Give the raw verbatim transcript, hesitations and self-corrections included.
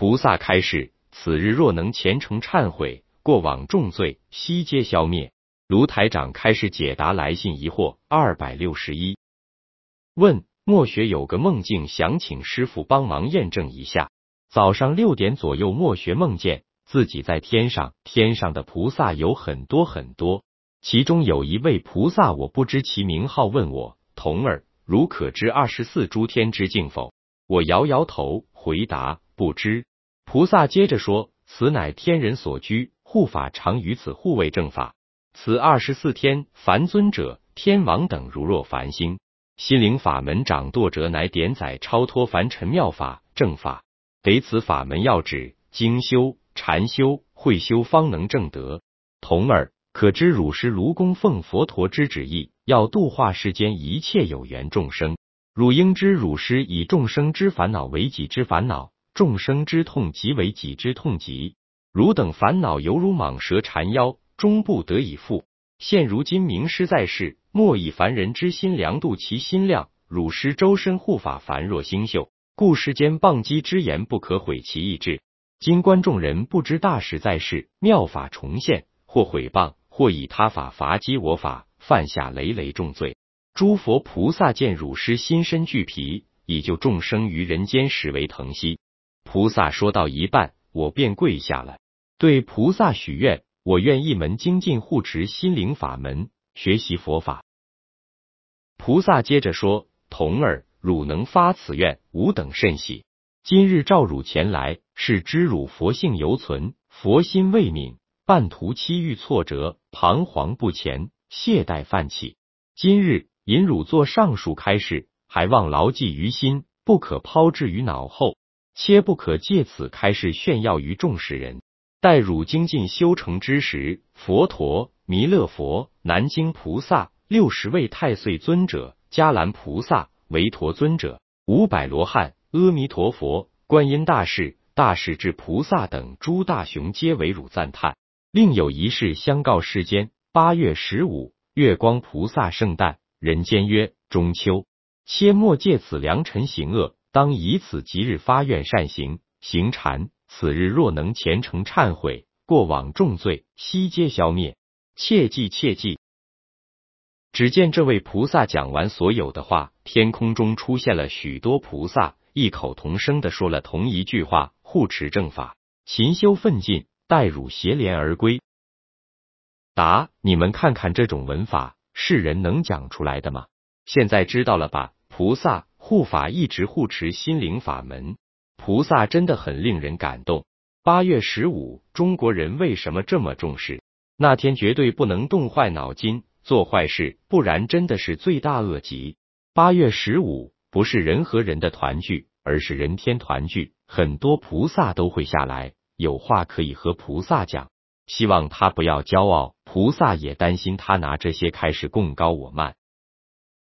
菩萨开示：此日若能虔诚忏悔，过往重罪悉皆消灭。卢台长开始解答来信疑惑二百六十一。问：墨学有个梦境，想请师父帮忙验证一下。早上六点左右，墨学梦见自己在天上，天上的菩萨有很多很多，其中有一位菩萨我不知其名号，问我：童儿，如可知二十四诸天之境否？我摇摇头，回答不知。菩萨接着说：此乃天人所居，护法常于此护卫正法。此二十四天，凡尊者、天王等如若繁星，心灵法门掌舵者，乃点载超脱凡尘妙法正法，得此法门要旨，精修、禅修、会修，方能正得。童儿，可知汝师卢供奉佛陀之旨意，要度化世间一切有缘众生。汝应知，汝师以众生之烦恼为己之烦恼，众生之痛即为己之痛疾。汝等烦恼犹如蟒蛇缠腰，终不得已复。现如今名师在世，莫以凡人之心量度其心量。汝师周身护法凡若星宿，故世间谤讥之言不可毁其意志。今观众人不知大使在世，妙法重现，或毁谤，或以他法伐击我法，犯下累累重罪。诸佛菩萨见汝师心身俱疲，以救众生于人间，实为疼惜。菩萨说到一半，我便跪下了，对菩萨许愿，我愿一门精进护持心灵法门，学习佛法。菩萨接着说：童儿，汝能发此愿，吾等甚喜。今日召汝前来，是知汝佛性犹存，佛心未泯，半途期遇挫折，彷徨不前，懈怠泛起。今日引汝作上述开示，还望牢记于心，不可抛置于脑后，切不可借此开示炫耀于众世人。待汝精进修成之时，佛陀、弥勒佛、南经菩萨、六十位太岁尊者、迦兰菩萨、维陀尊者、五百罗汉、阿弥陀佛、观音大士、大势至菩萨等诸大雄皆为汝赞叹。另有一事相告世间：八月十五，月光菩萨圣诞，人间曰中秋。切莫借此良辰行恶，当以此吉日发愿善行，行禅。此日若能虔诚忏悔，过往重罪悉皆消灭。切记切记。只见这位菩萨讲完所有的话，天空中出现了许多菩萨，异口同声地说了同一句话：护持正法，勤修奋进，待汝携莲而归。答：你们看看这种文法，是人能讲出来的吗？现在知道了吧？菩萨护法一直护持心灵法门，菩萨真的很令人感动。八月十五，中国人为什么这么重视？那天绝对不能动坏脑筋，做坏事，不然真的是罪大恶极。八月十五不是人和人的团聚，而是人天团聚，很多菩萨都会下来，有话可以和菩萨讲，希望他不要骄傲。菩萨也担心他拿这些开始贡高我慢。